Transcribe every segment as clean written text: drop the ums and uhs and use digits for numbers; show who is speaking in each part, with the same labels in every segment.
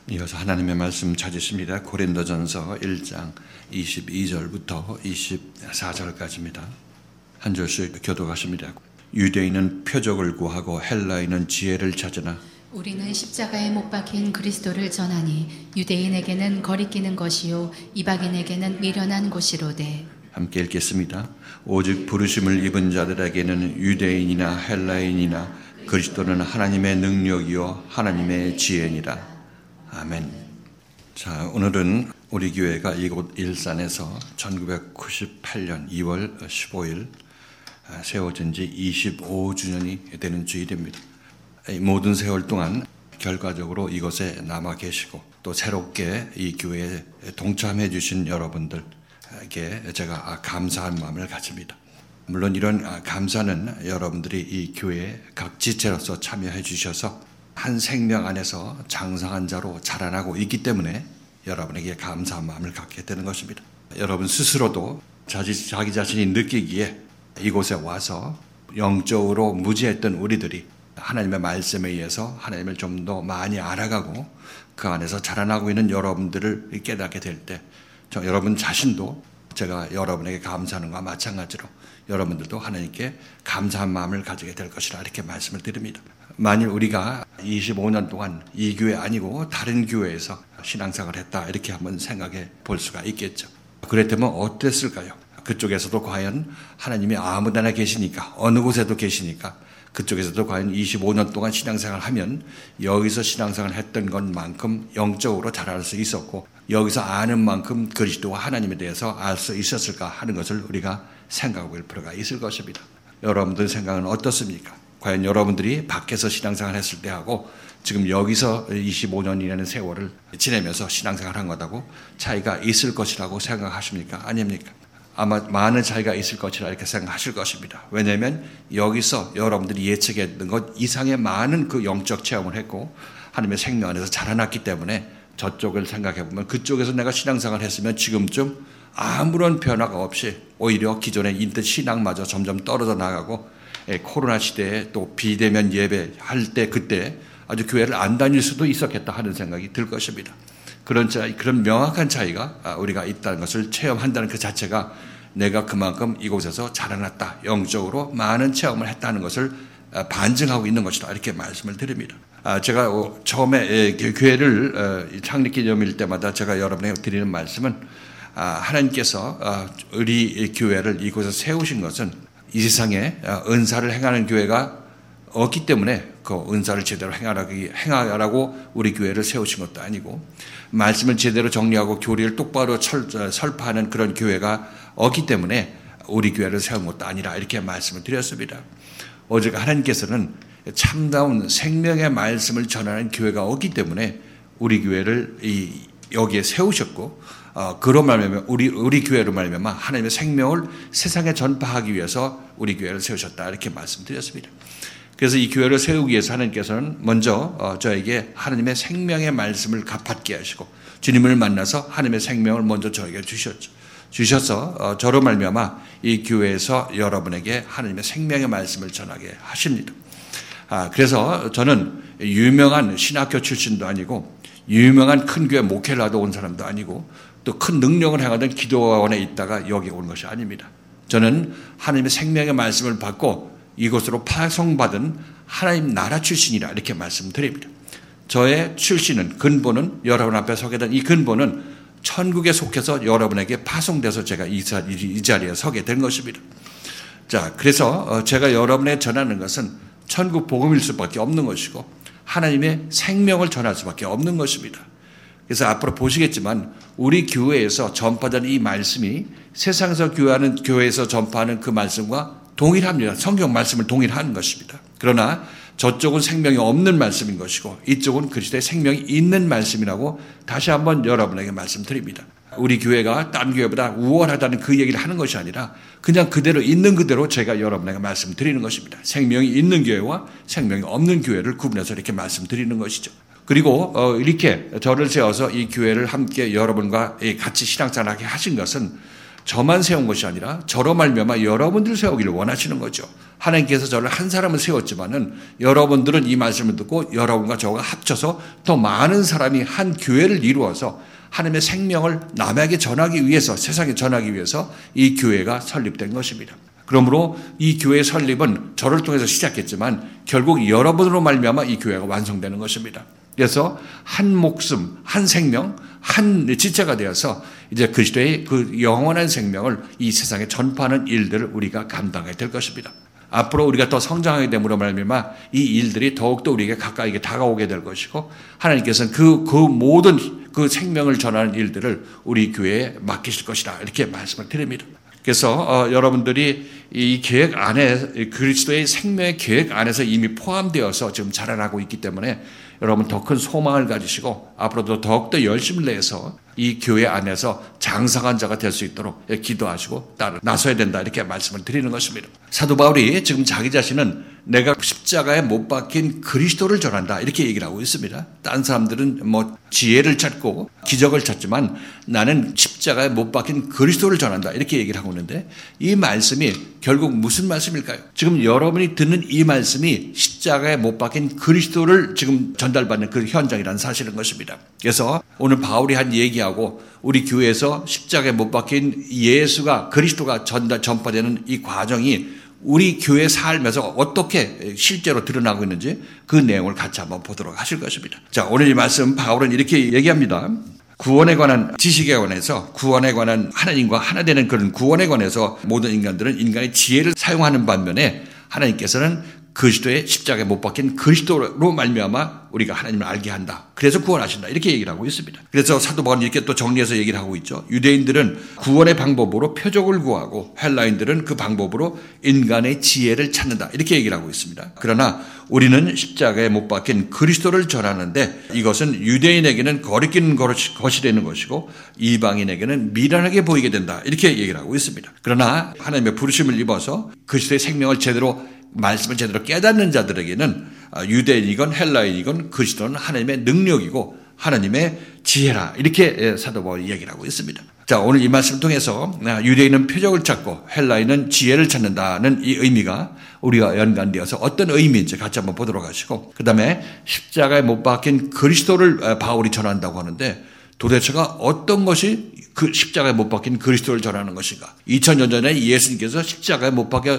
Speaker 1: 이어서 하나님의 말씀 찾으십니다. 고린도전서 1장 22절부터 24절까지입니다. 한 절씩 교독하십니다. 유대인은 표적을 구하고 헬라인은 지혜를 찾으나
Speaker 2: 우리는 십자가에 못 박힌 그리스도를 전하니 유대인에게는 거리끼는 것이요 이방인에게는 미련한 것이로되.
Speaker 1: 함께 읽겠습니다. 오직 부르심을 입은 자들에게는 유대인이나 헬라인이나 그리스도는 하나님의 능력이요 하나님의 지혜니라. 아멘. 자, 오늘은 우리 교회가 이곳 일산에서 1998년 2월 15일 세워진 지 25주년이 되는 주일입니다. 이 모든 세월 동안 결과적으로 이곳에 남아 계시고 또 새롭게 이 교회에 동참해 주신 여러분들에게 제가 감사한 마음을 가집니다. 물론 이런 감사는 여러분들이 이 교회에 각 지체로서 참여해 주셔서 한 생명 안에서 장성한 자로 자라나고 있기 때문에 여러분에게 감사한 마음을 갖게 되는 것입니다. 여러분 스스로도 자기 자신이 느끼기에 이곳에 와서 영적으로 무지했던 우리들이 하나님의 말씀에 의해서 하나님을 좀 더 많이 알아가고 그 안에서 자라나고 있는 여러분들을 깨닫게 될 때 여러분 자신도 제가 여러분에게 감사하는 것과 마찬가지로 여러분들도 하나님께 감사한 마음을 가지게 될 것이라 이렇게 말씀을 드립니다. 만일 우리가 25년 동안 이 교회 아니고 다른 교회에서 신앙생활을 했다 이렇게 한번 생각해 볼 수가 있겠죠. 그랬다면 어땠을까요? 그쪽에서도 과연 하나님이 아무데나 계시니까 어느 곳에도 계시니까 그쪽에서도 과연 25년 동안 신앙생활을 하면 여기서 필요성을 했던 것만큼 영적으로 자랄 수 있었고 여기서 아는 만큼 그리스도와 하나님에 대해서 알 수 있었을까 하는 것을 우리가 생각해 볼 필요가 있을 것입니다. 여러분들 생각은 어떻습니까? 과연 여러분들이 밖에서 신앙생활을 했을 때하고 지금 여기서 25년이라는 세월을 지내면서 신앙생활을 한 것하고 차이가 있을 것이라고 생각하십니까? 아닙니까? 아마 많은 차이가 있을 것이라 이렇게 생각하실 것입니다. 왜냐하면 여기서 여러분들이 예측했던 것 이상의 많은 그 영적 체험을 했고 하나님의 생명 안에서 자라났기 때문에 저쪽을 생각해 보면 그쪽에서 내가 신앙생활을 했으면 지금쯤 아무런 변화가 없이 오히려 기존에 있던 신앙마저 점점 떨어져 나가고 코로나 시대에 또 비대면 예배할 때 그때 아주 교회를 안 다닐 수도 있었겠다 하는 생각이 들 것입니다. 그런 명확한 차이가 우리가 있다는 것을 체험한다는 그 자체가 내가 그만큼 이곳에서 자라났다, 영적으로 많은 체험을 했다는 것을 반증하고 있는 것이다 이렇게 말씀을 드립니다. 제가 처음에 교회를 창립기념일 때마다 제가 여러분에게 드리는 말씀은 하나님께서 우리 교회를 이곳에 세우신 것은 이 세상에 은사를 행하는 교회가 없기 때문에 그 은사를 제대로 행하라고 우리 교회를 세우신 것도 아니고 말씀을 제대로 정리하고 교리를 똑바로 설파하는 그런 교회가 없기 때문에 우리 교회를 세운 것도 아니라 이렇게 말씀을 드렸습니다. 오직 하나님께서는 참다운 생명의 말씀을 전하는 교회가 없기 때문에 우리 교회를 여기에 세우셨고 그로 말미암아 우리 교회로 말미암아 하나님의 생명을 세상에 전파하기 위해서 우리 교회를 세우셨다 이렇게 말씀드렸습니다. 그래서 이 교회를 세우기 위해서 하나님께서는 먼저 저에게 하나님의 생명의 말씀을 받게 하시고 주님을 만나서 하나님의 생명을 먼저 저에게 주셔서 저로 말미암아 이 교회에서 여러분에게 하나님의 생명의 말씀을 전하게 하십니다. 그래서 저는 유명한 신학교 출신도 아니고 유명한 큰 교회 목회를 하다 온 사람도 아니고 또 큰 능력을 행하던 기도원에 있다가 여기 온 것이 아닙니다. 저는 하나님의 생명의 말씀을 받고 이곳으로 파송받은 하나님 나라 출신이라 이렇게 말씀드립니다. 저의 출신은 근본은 여러분 앞에 서게 된 이 근본은 천국에 속해서 여러분에게 파송돼서 제가 이 자리에 서게 된 것입니다. 자, 그래서 제가 여러분에게 전하는 것은 천국 복음일 수밖에 없는 것이고 하나님의 생명을 전할 수밖에 없는 것입니다. 그래서 앞으로 보시겠지만 우리 교회에서 전파되는 이 말씀이 세상에서 교회에서 전파하는 그 말씀과 동일합니다. 성경 말씀을 동일한 것입니다. 그러나 저쪽은 생명이 없는 말씀인 것이고 이쪽은 그리스도의 생명이 있는 말씀이라고 다시 한번 여러분에게 말씀드립니다. 우리 교회가 딴 교회보다 우월하다는 그 얘기를 하는 것이 아니라 그냥 그대로 있는 그대로 제가 여러분에게 말씀드리는 것입니다. 생명이 있는 교회와 생명이 없는 교회를 구분해서 이렇게 말씀드리는 것이죠. 그리고 이렇게 저를 세워서 이 교회를 함께 여러분과 같이 신앙생활하게 하신 것은 저만 세운 것이 아니라 저로 말미암아 여러분들 세우기를 원하시는 거죠. 하나님께서 저를 한 사람을 세웠지만은 여러분들은 이 말씀을 듣고 여러분과 저가 합쳐서 더 많은 사람이 한 교회를 이루어서 하나님의 생명을 남에게 전하기 위해서, 세상에 전하기 위해서 이 교회가 설립된 것입니다. 그러므로 이 교회의 설립은 저를 통해서 시작했지만 결국 여러분으로 말미암아 이 교회가 완성되는 것입니다. 그래서 한 목숨, 한 생명, 한 지체가 되어서 이제 그리스도의 그 영원한 생명을 이 세상에 전파하는 일들을 우리가 감당하게 될 것입니다. 앞으로 우리가 더 성장하게 됨으로 말미암아 이 일들이 더욱더 우리에게 가까이 다가오게 될 것이고 하나님께서는 그 모든 그 생명을 전하는 일들을 우리 교회에 맡기실 것이다. 이렇게 말씀을 드립니다. 그래서 여러분들이 이 계획 안에 그리스도의 생명의 계획 안에서 이미 포함되어서 지금 자라나고 있기 때문에 여러분 더 큰 소망을 가지시고 앞으로도 더욱더 열심을 내서 이 교회 안에서 장성한 자가 될 수 있도록 기도하시고 따라 나서야 된다 이렇게 말씀을 드리는 것입니다. 사도 바울이 지금 자기 자신은 내가 십자가에 못 박힌 그리스도를 전한다 이렇게 얘기를 하고 있습니다. 딴 사람들은 뭐 지혜를 찾고 기적을 찾지만 나는 십자가에 못 박힌 그리스도를 전한다 이렇게 얘기를 하고 있는데 이 말씀이 결국 무슨 말씀일까요? 지금 여러분이 듣는 이 말씀이 십자가에 못 박힌 그리스도를 지금 전달받는 그 현장이라는 사실인 것입니다. 그래서 오늘 바울이 한 얘기하고 우리 교회에서 십자가에 못 박힌 예수가 그리스도가 전파되는 이 과정이 우리 교회 삶에서 어떻게 실제로 드러나고 있는지 그 내용을 같이 한번 보도록 하실 것입니다. 자, 오늘 이 말씀 바울은 이렇게 얘기합니다. 구원에 관한 지식에 관해서 구원에 관한 하나님과 하나 되는 그런 구원에 관해서 모든 인간들은 인간의 지혜를 사용하는 반면에 하나님께서는 그리스도의 십자가에 못 박힌 그리스도로 말미암아 우리가 하나님을 알게 한다. 그래서 구원하신다. 이렇게 얘기를 하고 있습니다. 그래서 사도 바울은 이렇게 또 정리해서 얘기를 하고 있죠. 유대인들은 구원의 방법으로 표적을 구하고 헬라인들은 그 방법으로 인간의 지혜를 찾는다. 이렇게 얘기를 하고 있습니다. 그러나 우리는 십자가에 못 박힌 그리스도를 전하는데 이것은 유대인에게는 거리끼는 것이 되는 것이고 이방인에게는 미련하게 보이게 된다. 이렇게 얘기를 하고 있습니다. 그러나 하나님의 부르심을 입어서 그리스도의 생명을 말씀을 제대로 깨닫는 자들에게는 유대인이건 헬라인이건 그리스도는 하나님의 능력이고 하나님의 지혜라 이렇게 사도 바울이 얘기를 하고 있습니다. 자, 오늘 이 말씀을 통해서 유대인은 표적을 찾고 헬라인은 지혜를 찾는다는 이 의미가 우리가 연관되어서 어떤 의미인지 같이 한번 보도록 하시고 그 다음에 십자가에 못 박힌 그리스도를 바울이 전한다고 하는데 도대체가 어떤 것이 그 십자가에 못 박힌 그리스도를 전하는 것인가? 2000년 전에 예수님께서 십자가에 못 박혀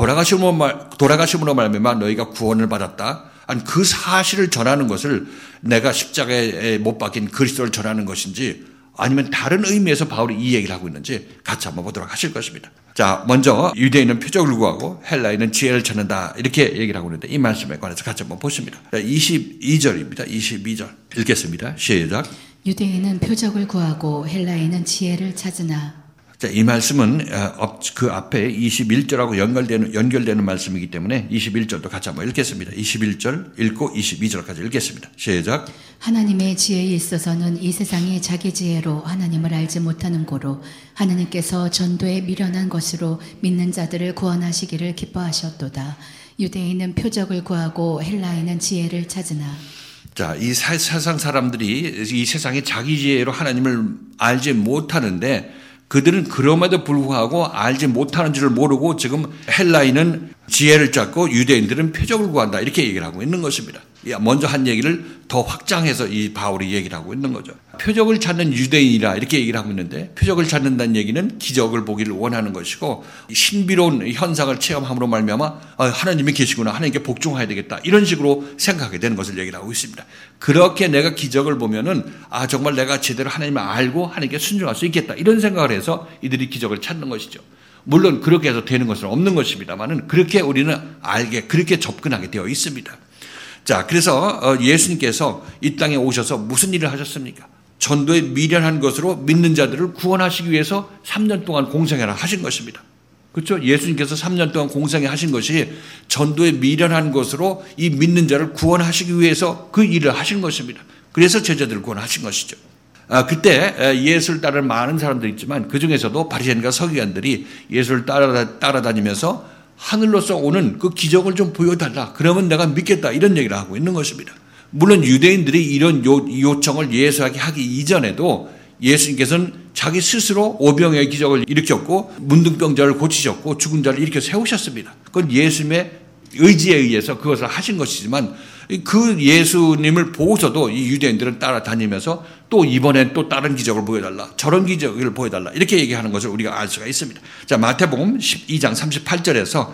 Speaker 1: 돌아가심으로 말미암아 너희가 구원을 받았다. 아니 그 사실을 전하는 것을 내가 십자가에 못 박힌 그리스도를 전하는 것인지 아니면 다른 의미에서 바울이 이 얘기를 하고 있는지 같이 한번 보도록 하실 것입니다. 자, 먼저 유대인은 표적을 구하고 헬라인은 지혜를 찾는다 이렇게 얘기를 하고 있는데 이 말씀에 관해서 같이 한번 보십니다. 22절입니다. 22절 읽겠습니다. 시작.
Speaker 2: 유대인은 표적을 구하고 헬라인은 지혜를 찾으나.
Speaker 1: 자, 이 말씀은 그 앞에 21절하고 연결되는 말씀이기 때문에 21절도 같이 한번 읽겠습니다. 21절 읽고 22절까지 읽겠습니다. 시작.
Speaker 2: 하나님의 지혜에 있어서는 이 세상이 자기 지혜로 하나님을 알지 못하는 고로 하나님께서 전도에 미련한 것으로 믿는 자들을 구원하시기를 기뻐하셨도다. 유대인은 표적을 구하고 헬라인은 지혜를 찾으나.
Speaker 1: 자, 이 세상 사람들이 이 세상에 자기 지혜로 하나님을 알지 못하는데 그들은 그럼에도 불구하고 알지 못하는 줄을 모르고 지금 헬라인은 지혜를 찾고 유대인들은 표적을 구한다 이렇게 얘기를 하고 있는 것입니다. 먼저 한 얘기를 더 확장해서 이 바울이 얘기를 하고 있는 거죠. 표적을 찾는 유대인이라 이렇게 얘기를 하고 있는데 표적을 찾는다는 얘기는 기적을 보기를 원하는 것이고 신비로운 현상을 체험함으로 말미암아 하나님이 계시구나 하나님께 복종해야 되겠다 이런 식으로 생각하게 되는 것을 얘기를 하고 있습니다. 그렇게 내가 기적을 보면은 정말 내가 제대로 하나님을 알고 하나님께 순종할 수 있겠다 이런 생각을 해서 이들이 기적을 찾는 것이죠. 물론 그렇게 해서 되는 것은 없는 것입니다만은 그렇게 우리는 그렇게 접근하게 되어 있습니다. 자, 그래서 예수님께서 이 땅에 오셔서 무슨 일을 하셨습니까? 전도에 미련한 것으로 믿는 자들을 구원하시기 위해서 3년 동안 공생애를 하신 것입니다. 그렇죠? 예수님께서 3년 동안 공생애 하신 것이 전도에 미련한 것으로 이 믿는 자를 구원하시기 위해서 그 일을 하신 것입니다. 그래서 제자들을 구원하신 것이죠. 그때 예수를 따르는 많은 사람들이 있지만 그중에서도 바리새인과 서기관들이 예수를 따라다니면서 하늘로서 오는 그 기적을 좀 보여달라. 그러면 내가 믿겠다. 이런 얘기를 하고 있는 것입니다. 물론 유대인들이 이런 요청을 예수에게 하기 이전에도 예수님께서는 자기 스스로 오병의 기적을 일으켰고 문둥병자를 고치셨고 죽은 자를 일으켜 세우셨습니다. 그건 예수님의 의지에 의해서 그것을 하신 것이지만 그 예수님을 보고서도 이 유대인들은 따라다니면서 또 이번엔 또 다른 기적을 보여달라, 저런 기적을 보여달라 이렇게 얘기하는 것을 우리가 알 수가 있습니다. 자, 마태복음 12장 38절에서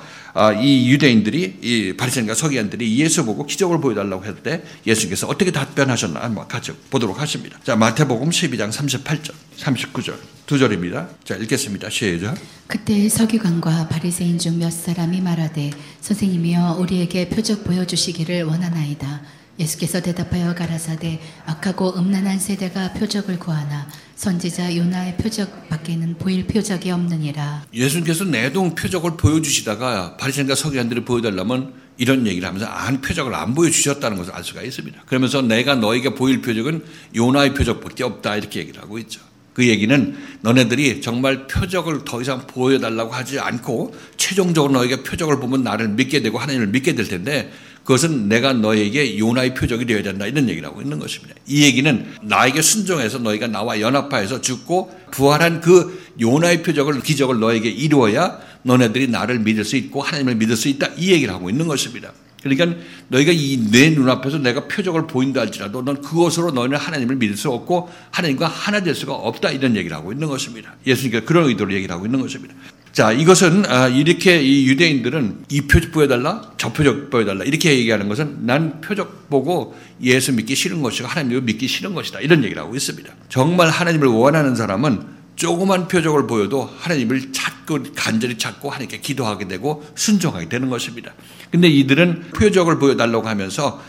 Speaker 1: 이 유대인들이, 이 바리새인과 서기관들이 예수 보고 기적을 보여달라고 할 때 예수께서 어떻게 답변하셨나 한번 같이 보도록 하십니다. 자, 마태복음 12장 38절, 39절 두 절입니다. 자, 읽겠습니다. 시작.
Speaker 2: 그때 서기관과 바리새인 중 몇 사람이 말하되 선생님이여 우리에게 표적 보여주시기를 원하나이다. 예수께서 대답하여 가라사대 악하고 음란한 세대가 표적을 구하나 선지자 요나의 표적 밖에는 보일 표적이 없느니라.
Speaker 1: 예수님께서 내동 표적을 보여주시다가 바리새인과 서기관들이 보여달라면 이런 얘기를 하면서 표적을 안 보여주셨다는 것을 알 수가 있습니다. 그러면서 내가 너에게 보일 표적은 요나의 표적밖에 없다 이렇게 얘기를 하고 있죠. 그 얘기는 너네들이 정말 표적을 더 이상 보여달라고 하지 않고 최종적으로 너에게 표적을 보면 나를 믿게 되고 하나님을 믿게 될 텐데 그것은 내가 너에게 요나의 표적이 되어야 된다 이런 얘기를 하고 있는 것입니다. 이 얘기는 나에게 순종해서 너희가 나와 연합하여서 죽고 부활한 그 요나의 표적을, 기적을 너에게 이루어야 너네들이 나를 믿을 수 있고 하나님을 믿을 수 있다 이 얘기를 하고 있는 것입니다. 그러니까 너희가 내 눈앞에서 내가 표적을 보인다 할지라도 넌 그것으로 너희는 하나님을 믿을 수 없고 하나님과 하나 될 수가 없다 이런 얘기를 하고 있는 것입니다. 예수님께서 그런 의도로 얘기를 하고 있는 것입니다. 자, 이것은 이렇게 이 유대인들은 이 표적 보여달라, 저 표적 보여달라 이렇게 얘기하는 것은 난 표적 보고 예수 믿기 싫은 것이고 하나님을 믿기 싫은 것이다 이런 얘기를 하고 있습니다. 정말 하나님을 원하는 사람은 조그만 표적을 보여도 하나님을 찾고 간절히 찾고 하나님께 기도하게 되고 순종하게 되는 것입니다. 근데 이들은 표적을 보여달라고 하면서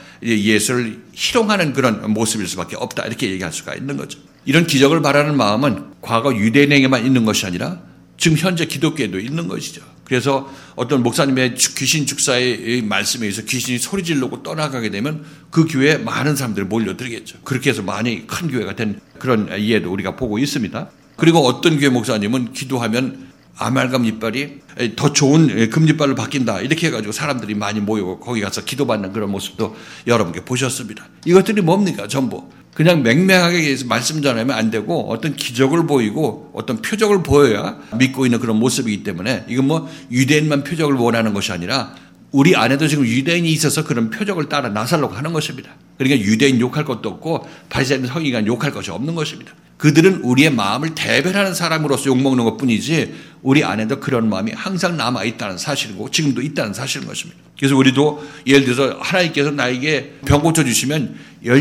Speaker 1: 예수를 희롱하는 그런 모습일 수밖에 없다 이렇게 얘기할 수가 있는 거죠. 이런 기적을 바라는 마음은 과거 유대인에게만 있는 것이 아니라 지금 현재 기독교에도 있는 것이죠. 그래서 어떤 목사님의 귀신 축사의 말씀에 의해서 귀신이 소리 지르고 떠나가게 되면 그 교회에 많은 사람들이 몰려들겠죠. 그렇게 해서 많이 큰 교회가 된 그런 예도 우리가 보고 있습니다. 그리고 어떤 교회 목사님은 기도하면 아말감 이빨이 더 좋은 금이빨로 바뀐다 이렇게 해가지고 사람들이 많이 모이고 거기 가서 기도받는 그런 모습도 여러분께 보셨습니다. 이것들이 뭡니까? 전부 그냥 맹맹하게 말씀 전하면 안 되고 어떤 기적을 보이고 어떤 표적을 보여야 믿고 있는 그런 모습이기 때문에 이건 뭐 유대인만 표적을 원하는 것이 아니라 우리 안에도 지금 유대인이 있어서 그런 표적을 따라 나서려고 하는 것입니다. 그러니까 유대인 욕할 것도 없고 바리새인 서기관 욕할 것이 없는 것입니다. 그들은 우리의 마음을 대변하는 사람으로서 욕먹는 것뿐이지 우리 안에도 그런 마음이 항상 남아있다는 사실이고 지금도 있다는 사실인 것입니다. 그래서 우리도 예를 들어서 하나님께서 나에게 병 고쳐주시면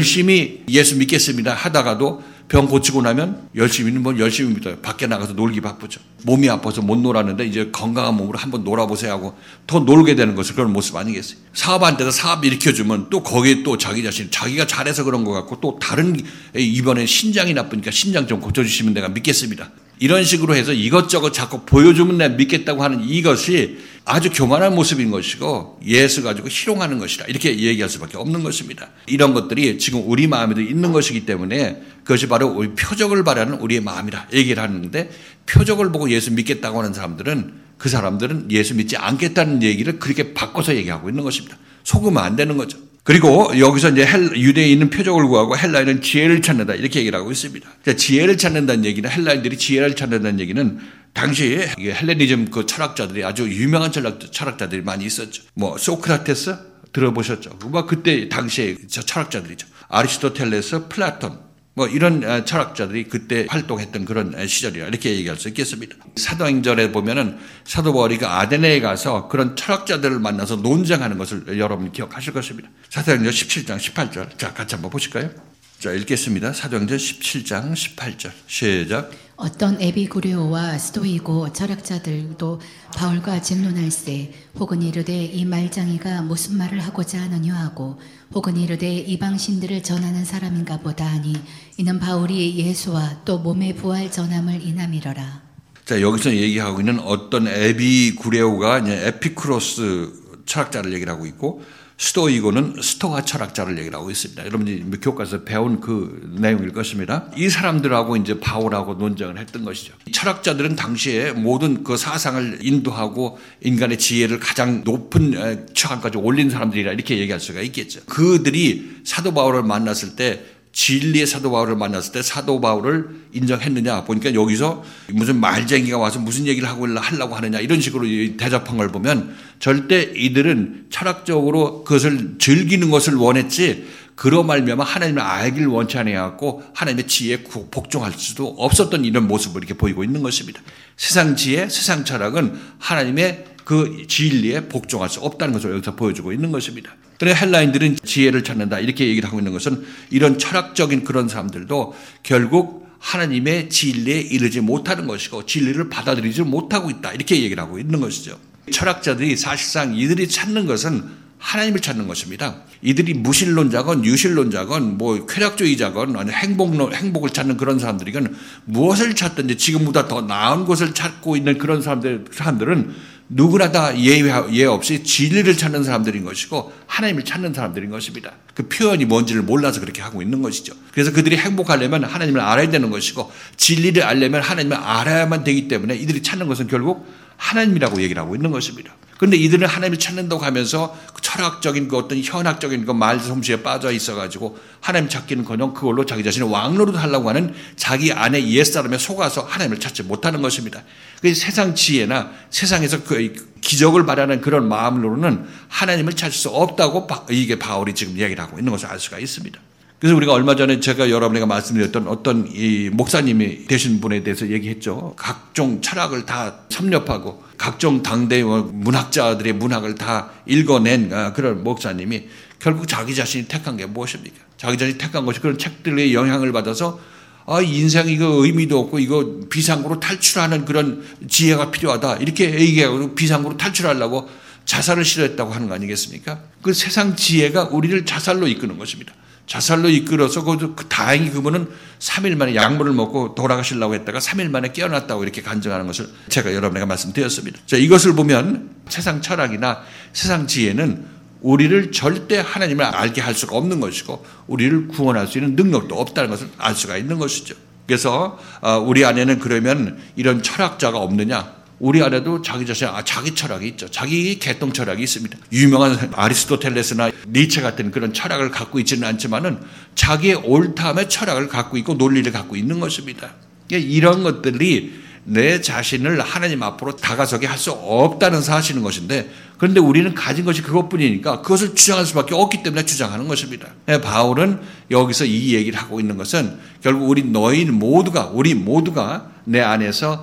Speaker 1: 열심히 예수 믿겠습니다 하다가도 병 고치고 나면 열심히 믿어요. 밖에 나가서 놀기 바쁘죠. 몸이 아파서 못 놀았는데 이제 건강한 몸으로 한번 놀아보세요 하고 더 놀게 되는 것은 그런 모습 아니겠어요. 사업한테서 사업 일으켜주면 또 거기에 또 자기 자신 자기가 잘해서 그런 것 같고 또 다른 이번에 신장이 나쁘니까 신장 좀 고쳐주시면 내가 믿겠습니다. 이런 식으로 해서 이것저것 자꾸 보여주면 내가 믿겠다고 하는 이것이 아주 교만한 모습인 것이고 예수 가지고 희롱하는 것이다 이렇게 얘기할 수밖에 없는 것입니다. 이런 것들이 지금 우리 마음에도 있는 것이기 때문에 그것이 바로 우리 표적을 바라는 우리의 마음이다 얘기를 하는데 표적을 보고 예수 믿겠다고 하는 사람들은 그 사람들은 예수 믿지 않겠다는 얘기를 그렇게 바꿔서 얘기하고 있는 것입니다. 속으면 안 되는 거죠. 그리고 여기서 이제 유대인은 표적을 구하고 헬라인은 지혜를 찾는다 이렇게 얘기를 하고 있습니다. 지혜를 찾는다는 얘기는 헬라인들이 지혜를 찾는다는 얘기는 당시 헬레니즘 그 철학자들이 아주 유명한 철학자들이 많이 있었죠. 뭐 소크라테스 들어보셨죠? 뭐 그때 당시에 철학자들이죠. 아리스토텔레스, 플라톤 뭐 이런 철학자들이 그때 활동했던 그런 시절이라 이렇게 얘기할 수 있겠습니다. 사도행전에 보면은 사도 바울이 아데네에 가서 그런 철학자들을 만나서 논쟁하는 것을 여러분 기억하실 것입니다. 사도행전 17장 18절. 자, 같이 한번 보실까요? 자, 읽겠습니다. 사도행전 17장 18절. 시작.
Speaker 2: 어떤 에비구레오와 스토이고 철학자들도 바울과 진론할세 혹은 이르되 이 말장이가 무슨 말을 하고자 하느냐 하고 혹은 이르되 이방신들을 전하는 사람인가 보다 하니 이는 바울이 예수와 또 몸의 부활 전함을 인함이러라.
Speaker 1: 자, 여기서 얘기하고 있는 어떤 에비구레오가 이제 에피쿠로스 철학자를 얘기를 하고 있고 스토이고는 스토아 철학자를 얘기를 하고 있습니다. 여러분이 교과서에서 배운 그 내용일 것입니다. 이 사람들하고 이제 바울하고 논쟁을 했던 것이죠. 철학자들은 당시에 모든 그 사상을 인도하고 인간의 지혜를 가장 높은 처함까지 올린 사람들이라 이렇게 얘기할 수가 있겠죠. 그들이 사도 바울을 만났을 때 진리의 사도 바울을 만났을 때 사도 바울을 인정했느냐 보니까 여기서 무슨 말쟁이가 와서 무슨 얘기를 하려고 하느냐 이런 식으로 대접한 걸 보면 절대 이들은 철학적으로 그것을 즐기는 것을 원했지 그로 말미암아 하나님을 알기를 원치 않아갖고 하나님의 지혜에 복종할 수도 없었던 이런 모습을 이렇게 보이고 있는 것입니다. 세상 지혜, 세상 철학은 하나님의 그 진리에 복종할 수 없다는 것을 여기서 보여주고 있는 것입니다. 그런데 헬라인들은 지혜를 찾는다 이렇게 얘기를 하고 있는 것은 이런 철학적인 그런 사람들도 결국 하나님의 진리에 이르지 못하는 것이고 진리를 받아들이지 못하고 있다 이렇게 얘기를 하고 있는 것이죠. 철학자들이 사실상 이들이 찾는 것은 하나님을 찾는 것입니다. 이들이 무신론자건 유신론자건 뭐 쾌락주의자건 아니 행복을 찾는 그런 사람들이건 무엇을 찾든지 지금보다 더 나은 것을 찾고 있는 그런 사람들은 누구나 다 예외 없이 진리를 찾는 사람들인 것이고 하나님을 찾는 사람들인 것입니다. 그 표현이 뭔지를 몰라서 그렇게 하고 있는 것이죠. 그래서 그들이 행복하려면 하나님을 알아야 되는 것이고 진리를 알려면 하나님을 알아야만 되기 때문에 이들이 찾는 것은 결국 하나님이라고 얘기를 하고 있는 것입니다. 그런데 이들은 하나님을 찾는다고 하면서 철학적인 그 어떤 현학적인 그 말솜씨에 빠져 있어가지고 하나님 찾기는커녕 그걸로 자기 자신을 왕노릇 하려고 하는 자기 안에 옛사람에 속아서 하나님을 찾지 못하는 것입니다. 그래서 세상 지혜나 세상에서 그 기적을 바라는 그런 마음으로는 하나님을 찾을 수 없다고 이게 바울이 지금 얘기를 하고 있는 것을 알 수가 있습니다. 그래서 우리가 얼마 전에 제가 여러분에게 말씀드렸던 어떤 이 목사님이 되신 분에 대해서 얘기했죠. 각종 철학을 다 섭렵하고 각종 당대 문학자들의 문학을 다 읽어낸 그런 목사님이 결국 자기 자신이 택한 게 무엇입니까? 자기 자신이 택한 것이 그런 책들의 영향을 받아서 인생 이거 의미도 없고 이거 비상구로 탈출하는 그런 지혜가 필요하다. 이렇게 얘기하고 비상구로 탈출하려고 자살을 시도했다고 하는 거 아니겠습니까? 그 세상 지혜가 우리를 자살로 이끄는 것입니다. 자살로 이끌어서 다행히 그분은 3일 만에 약물을 먹고 돌아가시려고 했다가 3일 만에 깨어났다고 이렇게 간증하는 것을 제가 여러분에게 말씀드렸습니다. 자, 이것을 보면 세상 철학이나 세상 지혜는 우리를 절대 하나님을 알게 할 수가 없는 것이고 우리를 구원할 수 있는 능력도 없다는 것을 알 수가 있는 것이죠. 그래서 우리 안에는 그러면 이런 철학자가 없느냐? 우리 안에도 자기 자신, 자기 철학이 있죠. 자기 개똥 철학이 있습니다. 유명한 아리스토텔레스나 니체 같은 그런 철학을 갖고 있지는 않지만은 자기의 옳다함의 철학을 갖고 있고 논리를 갖고 있는 것입니다. 이런 것들이 내 자신을 하나님 앞으로 다가서게 할 수 없다는 사실인 것인데 그런데 우리는 가진 것이 그것뿐이니까 그것을 주장할 수밖에 없기 때문에 주장하는 것입니다. 바울은 여기서 이 얘기를 하고 있는 것은 결국 우리 모두가 내 안에서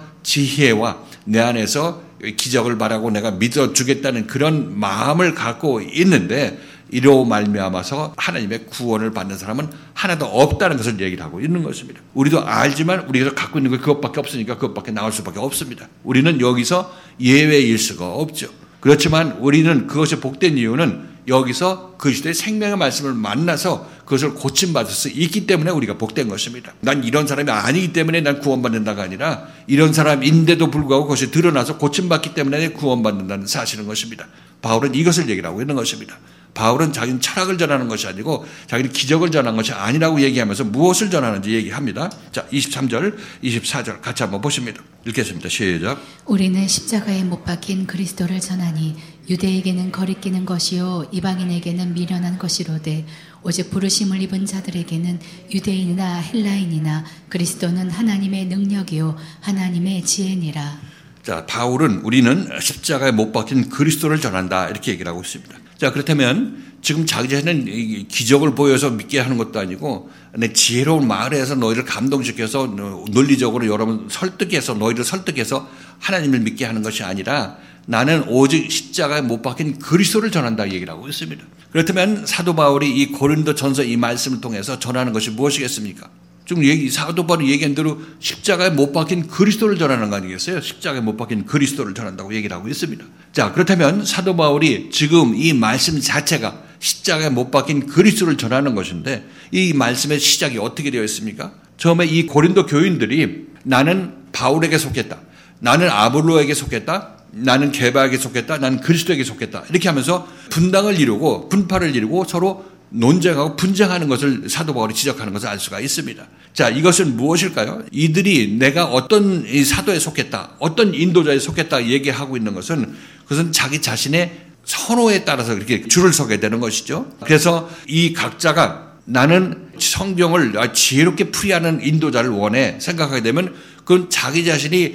Speaker 1: 지혜와 내 안에서 기적을 바라고 내가 믿어주겠다는 그런 마음을 갖고 있는데 이로 말미암아서 하나님의 구원을 받는 사람은 하나도 없다는 것을 얘기를 하고 있는 것입니다. 우리도 알지만 우리가 갖고 있는 게 그것밖에 없으니까 그것밖에 나올 수밖에 없습니다. 우리는 여기서 예외일 수가 없죠. 그렇지만 우리는 그것이 복된 이유는 여기서 그리스도의 생명의 말씀을 만나서 그것을 고침받을 수 있기 때문에 우리가 복된 것입니다. 난 이런 사람이 아니기 때문에 난 구원받는다가 아니라 이런 사람인데도 불구하고 그것이 드러나서 고침받기 때문에 구원받는다는 사실인 것입니다. 바울은 이것을 얘기를 하고 있는 것입니다. 바울은 자기는 철학을 전하는 것이 아니고 자기는 기적을 전하는 것이 아니라고 얘기하면서 무엇을 전하는지 얘기합니다. 자, 23절, 24절 같이 한번 보십니다. 읽겠습니다. 시작.
Speaker 2: 우리는 십자가에 못 박힌 그리스도를 전하니 유대에게는 거리끼는 것이요 이방인에게는 미련한 것이로되 오직 부르심을 입은 자들에게는 유대인이나 헬라인이나 그리스도는 하나님의 능력이요 하나님의 지혜니라.
Speaker 1: 자, 바울은 우리는 십자가에 못 박힌 그리스도를 전한다 이렇게 얘기를 하고 있습니다. 자, 그렇다면 지금 자기 자신은 기적을 보여서 믿게 하는 것도 아니고 내 지혜로운 말을 해서 너희를 감동시켜서 논리적으로 여러분 너희를 설득해서 하나님을 믿게 하는 것이 아니라 나는 오직 십자가에 못 박힌 그리스도를 전한다 얘기를 하고 있습니다. 그렇다면 사도 바울이 이 고린도전서 이 말씀을 통해서 전하는 것이 무엇이겠습니까? 지금 사도 바울이 얘기한 대로 십자가에 못 박힌 그리스도를 전하는 거 아니겠어요? 십자가에 못 박힌 그리스도를 전한다고 얘기를 하고 있습니다. 자, 그렇다면 사도 바울이 지금 이 말씀 자체가 십자가에 못 박힌 그리스도를 전하는 것인데 이 말씀의 시작이 어떻게 되어 있습니까? 처음에 이 고린도 교인들이 나는 바울에게 속했다. 나는 아볼로에게 속했다. 나는 게바에게 속했다. 나는 그리스도에게 속했다. 이렇게 하면서 분파를 이루고 서로 논쟁하고 분쟁하는 것을 사도 바울이 지적하는 것을 알 수가 있습니다. 자, 이것은 무엇일까요? 이들이 내가 어떤 사도에 속했다, 어떤 인도자에 속했다 얘기하고 있는 것은 그것은 자기 자신의 선호에 따라서 그렇게 줄을 서게 되는 것이죠. 그래서 이 각자가 나는 성경을 지혜롭게 풀이하는 인도자를 원해 생각하게 되면 그건 자기 자신이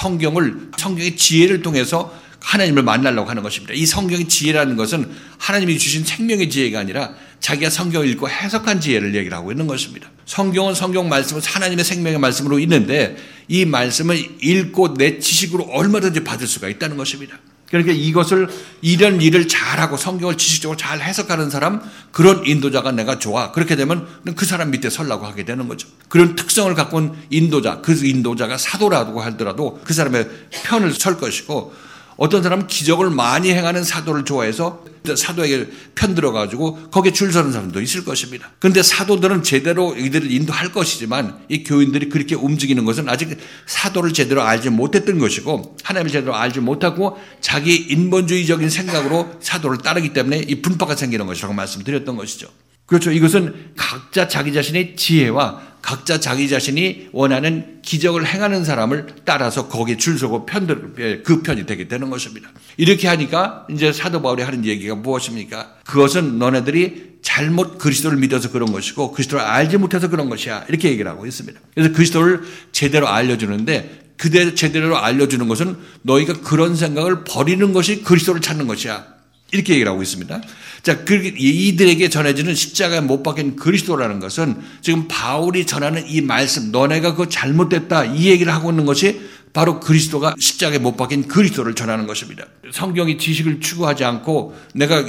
Speaker 1: 성경의 지혜를 통해서 하나님을 만나려고 하는 것입니다. 이 성경의 지혜라는 것은 하나님이 주신 생명의 지혜가 아니라 자기가 성경을 읽고 해석한 지혜를 얘기를 하고 있는 것입니다. 성경은 성경 말씀은 하나님의 생명의 말씀으로 있는데 이 말씀을 읽고 내 지식으로 얼마든지 받을 수가 있다는 것입니다. 그러니까 이런 일을 잘하고 성경을 지식적으로 잘 해석하는 사람, 그런 인도자가 내가 좋아. 그렇게 되면 그 사람 밑에 서려고 하게 되는 거죠. 그런 특성을 갖고 온 인도자, 그 인도자가 사도라고 하더라도 그 사람의 편을 설 것이고, 어떤 사람은 기적을 많이 행하는 사도를 좋아해서 사도에게 편들어가지고 거기에 줄 서는 사람도 있을 것입니다. 그런데 사도들은 제대로 이들을 인도할 것이지만 이 교인들이 그렇게 움직이는 것은 아직 사도를 제대로 알지 못했던 것이고, 하나님을 제대로 알지 못하고 자기 인본주의적인 생각으로 사도를 따르기 때문에 이 분파가 생기는 것이라고 말씀드렸던 것이죠. 그렇죠. 이것은 각자 자기 자신의 지혜와 각자 자기 자신이 원하는 기적을 행하는 사람을 따라서 거기에 줄 서고 그 편이 되게 되는 것입니다. 이렇게 하니까 이제 사도 바울이 하는 얘기가 무엇입니까? 그것은 너네들이 잘못 그리스도를 믿어서 그런 것이고 그리스도를 알지 못해서 그런 것이야. 이렇게 얘기를 하고 있습니다. 그래서 그리스도를 제대로 알려주는데, 그대로 제대로 알려주는 것은 너희가 그런 생각을 버리는 것이 그리스도를 찾는 것이야. 이렇게 얘기를 하고 있습니다. 자, 이들에게 전해지는 십자가에 못 박힌 그리스도라는 것은 지금 바울이 전하는 이 말씀, 너네가 그거 잘못됐다, 이 얘기를 하고 있는 것이 바로 그리스도가 십자가에 못 박힌 그리스도를 전하는 것입니다. 성경의 지식을 추구하지 않고 내가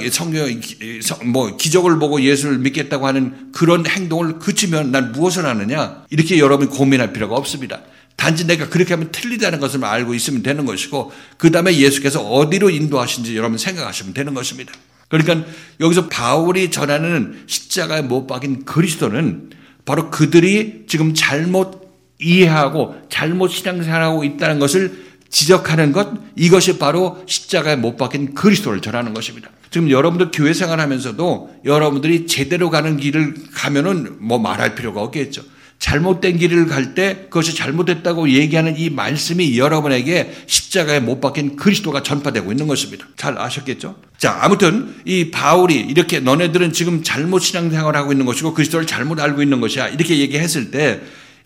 Speaker 1: 기적을 보고 예수를 믿겠다고 하는 그런 행동을 그치면 난 무엇을 하느냐? 이렇게 여러분이 고민할 필요가 없습니다. 단지 내가 그렇게 하면 틀리다는 것을 알고 있으면 되는 것이고, 그 다음에 예수께서 어디로 인도하신지 여러분 생각하시면 되는 것입니다. 그러니까 여기서 바울이 전하는 십자가에 못 박힌 그리스도는 바로 그들이 지금 잘못 이해하고 잘못 신앙생활하고 있다는 것을 지적하는 것, 이것이 바로 십자가에 못 박힌 그리스도를 전하는 것입니다. 지금 여러분들 교회 생활하면서도 여러분들이 제대로 가는 길을 가면은 말할 필요가 없겠죠. 잘못된 길을 갈 때 그것이 잘못됐다고 얘기하는 이 말씀이 여러분에게 십자가에 못 박힌 그리스도가 전파되고 있는 것입니다. 잘 아셨겠죠? 자, 아무튼 이 바울이 이렇게 너네들은 지금 잘못 신앙생활을 하고 있는 것이고 그리스도를 잘못 알고 있는 것이야, 이렇게 얘기했을 때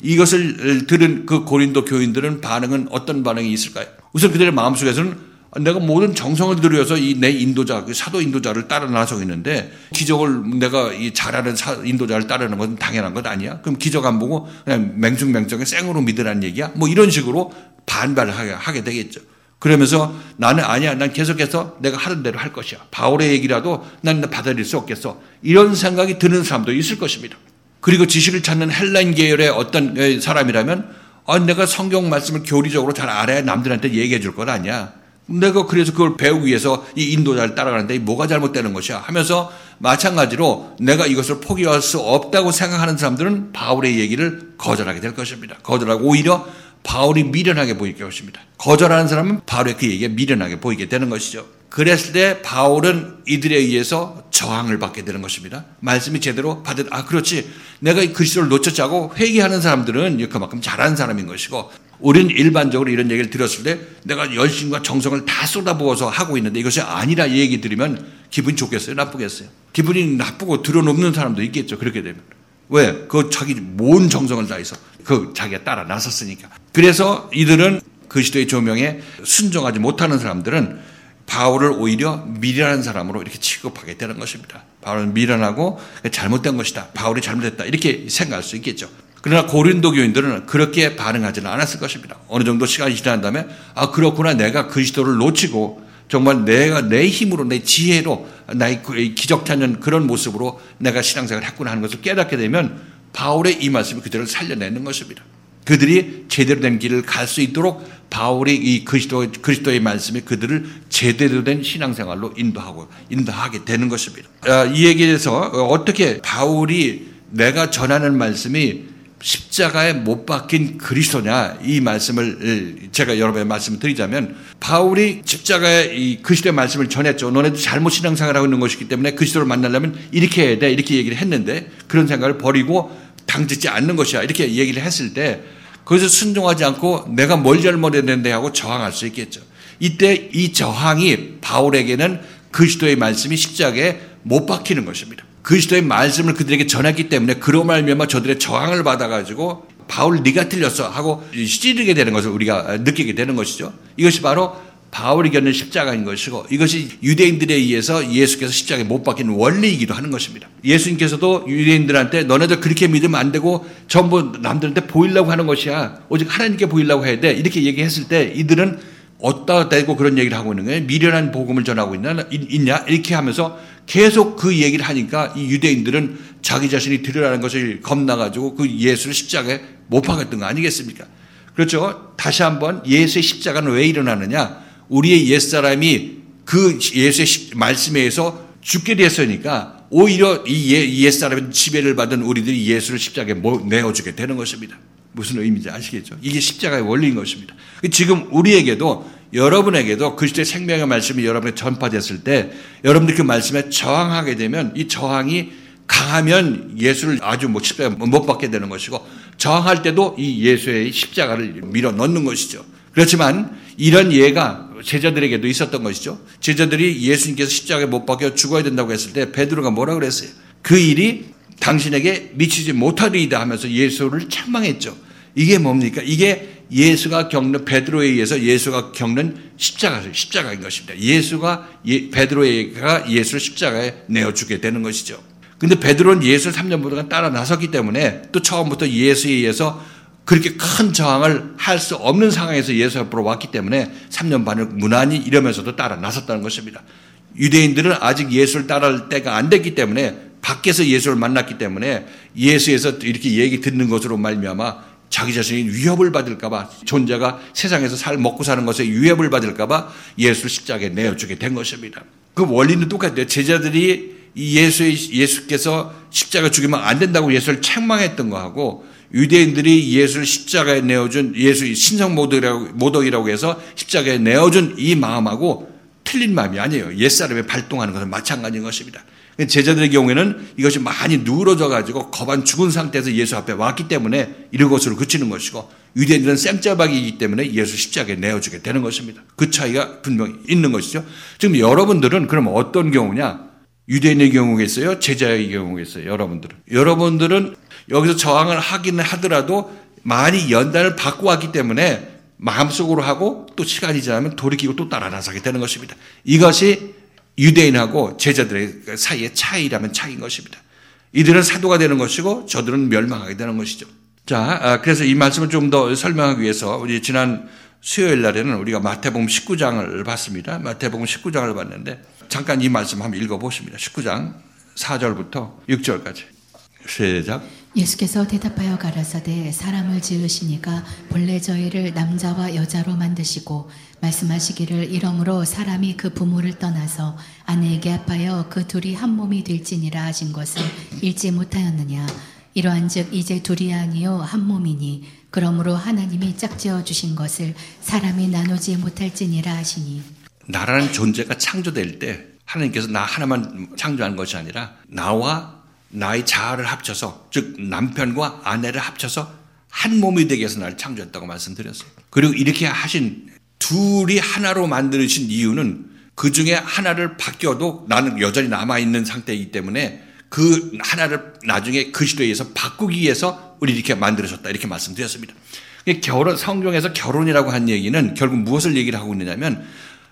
Speaker 1: 이것을 들은 그 고린도 교인들은 어떤 반응이 있을까요? 우선 그들의 마음속에서는 내가 모든 정성을 들여서 내 인도자, 그 사도 인도자를 따라 나서고 있는데 기적을 내가 잘하는 인도자를 따르는 것은 당연한 것 아니야? 그럼 기적 안 보고 그냥 맹중맹적에 생으로 믿으라는 얘기야? 이런 식으로 반발을 하게 되겠죠. 그러면서 나는 아니야, 난 계속해서 내가 하던 대로 할 것이야. 바울의 얘기라도 난 받아들일 수 없겠어. 이런 생각이 드는 사람도 있을 것입니다. 그리고 지식을 찾는 헬라인 계열의 어떤 사람이라면 내가 성경 말씀을 교리적으로 잘 알아야 남들한테 얘기해 줄 것 아니야. 내가 그래서 그걸 배우기 위해서 이 인도자를 따라가는데 뭐가 잘못되는 것이야 하면서, 마찬가지로 내가 이것을 포기할 수 없다고 생각하는 사람들은 바울의 얘기를 거절하게 될 것입니다. 거절하고 오히려 바울이 미련하게 보이게 것입니다. 거절하는 사람은 바울의 그 얘기가 미련하게 보이게 되는 것이죠. 그랬을 때 바울은 이들에 의해서 저항을 받게 되는 것입니다. 말씀이 제대로 그렇지, 내가 이 그리스도를 놓쳤자고 회개하는 사람들은 그만큼 잘하는 사람인 것이고, 우리는 일반적으로 이런 얘기를 들었을 때 내가 열심과 정성을 다 쏟아부어서 하고 있는데 이것이 아니라 이 얘기 들으면 기분이 좋겠어요? 나쁘겠어요? 기분이 나쁘고 들어눕는 사람도 있겠죠. 그렇게 되면. 왜? 자기 모든 정성을 다해서 자기가 따라 나섰으니까. 그래서 이들은 그리스도의 조명에 순종하지 못하는 사람들은 바울을 오히려 미련한 사람으로 이렇게 취급하게 되는 것입니다. 바울은 미련하고 잘못된 것이다, 바울이 잘못했다, 이렇게 생각할 수 있겠죠. 그러나 고린도 교인들은 그렇게 반응하지는 않았을 것입니다. 어느 정도 시간이 지난 다음에 그렇구나, 내가 그리스도를 놓치고 정말 내가 내 힘으로, 내 지혜로, 나의 기적 찾는 그런 모습으로 내가 신앙생활을 했구나 하는 것을 깨닫게 되면 바울의 이 말씀이 그들을 살려내는 것입니다. 그들이 제대로 된 길을 갈 수 있도록 바울이 이 그리스도의 말씀이 그들을 제대로 된 신앙생활로 인도하게 되는 것입니다. 이 얘기에 대해서 어떻게 바울이 내가 전하는 말씀이 십자가에 못 박힌 그리스도냐, 이 말씀을 제가 여러분의 말씀을 드리자면, 바울이 십자가에 이 그리스도의 말씀을 전했죠. 너네도 잘못 신앙생활을 하고 있는 것이기 때문에 그리스도를 만나려면 이렇게 해야 돼, 이렇게 얘기를 했는데 그런 생각을 버리고 당짓지 않는 것이야, 이렇게 얘기를 했을 때 거기서 순종하지 않고 내가 뭘 잘못했는데 하고 저항할 수 있겠죠. 이때 이 저항이 바울에게는 그리스도의 말씀이 십자가에 못 박히는 것입니다. 그리스도의 말씀을 그들에게 전했기 때문에 그로 말미암아 저들의 저항을 받아가지고 바울 네가 틀렸어 하고 찌르게 되는 것을 우리가 느끼게 되는 것이죠. 이것이 바로 바울이 겪는 십자가인 것이고 이것이 유대인들에 의해서 예수께서 십자가에 못 박힌 원리이기도 하는 것입니다. 예수님께서도 유대인들한테 너네들 그렇게 믿으면 안 되고 전부 남들한테 보이려고 하는 것이야. 오직 하나님께 보이려고 해야 돼. 이렇게 얘기했을 때 이들은 어디다 대고 그런 얘기를 하고 있는 거예요. 미련한 복음을 전하고 있냐? 이렇게 하면서 계속 그 얘기를 하니까 이 유대인들은 자기 자신이 드러나는 것을 겁나가지고 그 예수를 십자가에 못 박았던 거 아니겠습니까? 그렇죠. 다시 한번 예수의 십자가는 왜 일어나느냐? 우리의 옛사람이 그 예수의 말씀에 의해서 죽게 됐으니까 오히려 이 옛사람의 지배를 받은 우리들이 예수를 십자가에 내어주게 되는 것입니다. 무슨 의미인지 아시겠죠? 이게 십자가의 원리인 것입니다. 지금 우리에게도 여러분에게도 그리스도의 생명의 말씀이 여러분에게 전파됐을 때 여러분들 그 말씀에 저항하게 되면 이 저항이 강하면 예수를 아주 십자가에 못 박게 되는 것이고 저항할 때도 이 예수의 십자가를 밀어 넣는 것이죠. 그렇지만 이런 예가 제자들에게도 있었던 것이죠. 제자들이 예수님께서 십자가에 못 박혀 죽어야 된다고 했을 때 베드로가 뭐라 그랬어요? 그 일이 당신에게 미치지 못하리이다 하면서 예수를 책망했죠. 이게 뭡니까? 이게 예수가 겪는 베드로에 의해서 예수가 겪는 십자가인 것입니다. 베드로가 예수를 십자가에 내어주게 되는 것이죠. 근데 베드로는 예수를 3년 동안 따라 나섰기 때문에 또 처음부터 예수에 의해서 그렇게 큰 저항을 할 수 없는 상황에서 예수 앞으로 왔기 때문에 3년 반을 무난히 이러면서도 따라 나섰다는 것입니다. 유대인들은 아직 예수를 따라할 때가 안 됐기 때문에 밖에서 예수를 만났기 때문에 예수에서 이렇게 얘기 듣는 것으로 말미암아 자기 자신이 위협을 받을까 봐 존재가 세상에서 먹고 사는 것에 위협을 받을까 봐 예수를 십자가에 내어주게 된 것입니다. 그 원리는 똑같아요. 제자들이 예수께서 십자가 죽이면 안 된다고 예수를 책망했던 거하고 유대인들이 예수를 십자가에 내어준 예수의 신성모독이라고 해서 십자가에 내어준 이 마음하고 틀린 마음이 아니에요. 옛사람이 발동하는 것은 마찬가지인 것입니다. 제자들의 경우에는 이것이 많이 누그러져 가지고 거반 죽은 상태에서 예수 앞에 왔기 때문에 이런 것으로 그치는 것이고 유대인들은 쌩짜박이기 때문에 예수 십자가에 내어주게 되는 것입니다. 그 차이가 분명히 있는 것이죠. 지금 여러분들은 그럼 어떤 경우냐? 유대인의 경우겠어요? 제자의 경우겠어요? 여러분들은 여기서 저항을 하기는 하더라도 많이 연단을 받고 왔기 때문에 마음속으로 하고 또 시간이 지나면 돌이키고 또 따라 나서게 되는 것입니다. 이것이 유대인하고 제자들의 사이의 차이라면 차이인 것입니다. 이들은 사도가 되는 것이고 저들은 멸망하게 되는 것이죠. 자, 그래서 이 말씀을 좀 더 설명하기 위해서 우리 지난 수요일 날에는 우리가 마태복음 19장을 봤습니다. 마태복음 19장을 봤는데 잠깐 이 말씀 한번 읽어보십니다. 19장 4절부터 6절까지. 시작.
Speaker 2: 예수께서 대답하여 가라사대 사람을 지으시니까 본래 저희를 남자와 여자로 만드시고 말씀하시기를 이러므로 사람이 그 부모를 떠나서 아내에게 합하여 그 둘이 한 몸이 될지니라 하신 것을 읽지 못하였느냐. 이러한즉 이제 둘이 아니요 한 몸이니 그러므로 하나님이 짝지어 주신 것을 사람이 나누지 못할지니라 하시니.
Speaker 1: 나라는 존재가 창조될 때 하나님께서 나 하나만 창조한 것이 아니라 나와 나의 자아를 합쳐서 즉 남편과 아내를 합쳐서 한 몸이 되게 해서 나를 창조했다고 말씀드렸어요. 그리고 이렇게 하신 둘이 하나로 만드신 이유는 그 중에 하나를 바뀌어도 나는 여전히 남아있는 상태이기 때문에 그 하나를 나중에 그리스도에 의해서 바꾸기 위해서 우리 이렇게 만들어졌다 이렇게 말씀드렸습니다. 성경에서 결혼이라고 한 얘기는 결국 무엇을 얘기를 하고 있느냐면